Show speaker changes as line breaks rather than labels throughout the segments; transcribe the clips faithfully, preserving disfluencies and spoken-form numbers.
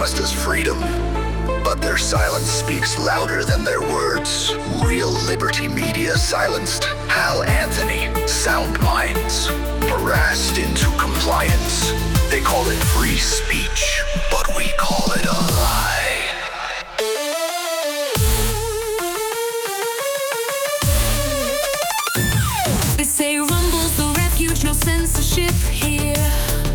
promised us freedom, but their silence speaks louder than their words. Real Liberty Media silenced Hal Anthony, Sound Minds, harassed into compliance. They call it free speech, but we call it a lie.
They say Rumble's the refuge, no censorship here.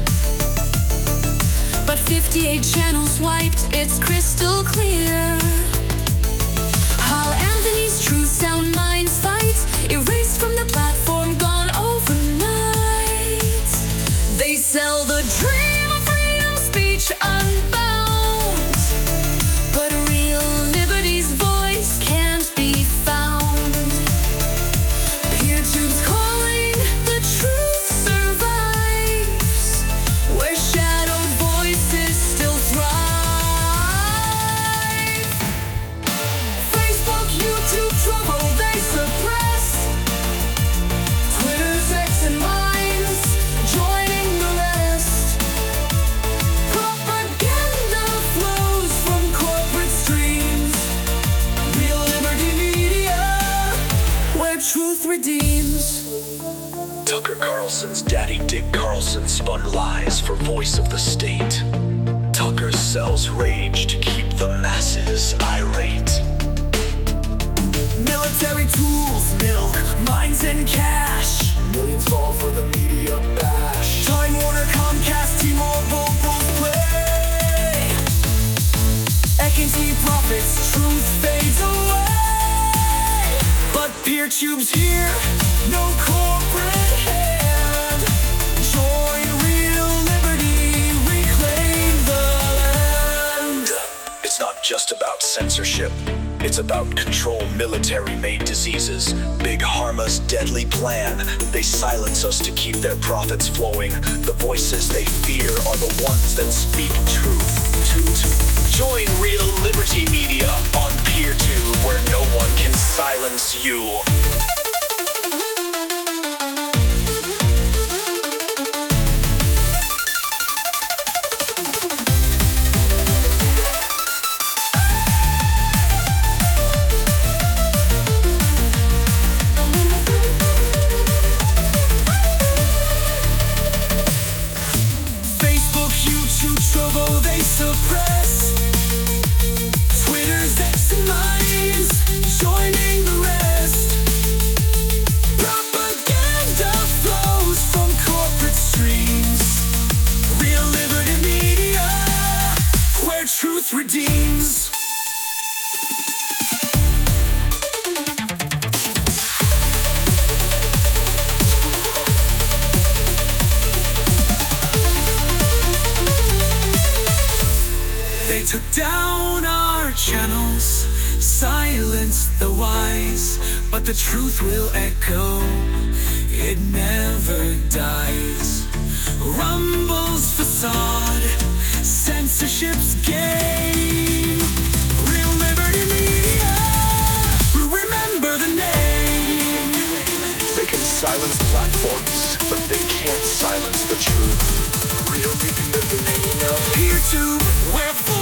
But fifty-eight channels wiped, it's crystal clear. Hal Anthony's true Sound Minds fight, erased from the platform, gone overnight. They sell the dream of freedom speech unbound, but real liberty's voice can't be found. PeerTube's calling, the truth survives, where shadow voices still thrive. Facebook, YouTube, Trovo, they suppress. Twitter's X and Minds, joining the rest. Propaganda flows from corporate streams. Real Liberty Media, where truth redeems.
Tucker Carlson's daddy Dick Carlson spun lies for voice of the state. Tucker sells rage to keep the masses irate.
Military tools, milk, mines and cash.
Millions fall for the media bash.
Time Warner, Comcast, T-Mobile, both play. Ek and T profits, truth fades away. But PeerTube's here, no corporate hand. Join Real Liberty, reclaim the land.
It's not just about censorship. It's about control military-made diseases. Big Pharma's deadly plan. They silence us to keep their profits flowing. The voices they fear are the ones that speak truth. Toot. Join Real Liberty Media on PeerTube, where no one can silence you.
Facebook, YouTube, Trovo, they suppress. Twitter's X and Minds, joining the rest. Propaganda flows from corporate streams. Real Liberty Media, where truth redeems. They took down our channels, silenced the wise, but the truth will echo, it never dies. Rumble's facade, censorship's game. Real Liberty Media, remember the name.
They can silence platforms, but they can't silence the truth. Real Liberty Media.
PeerTube, where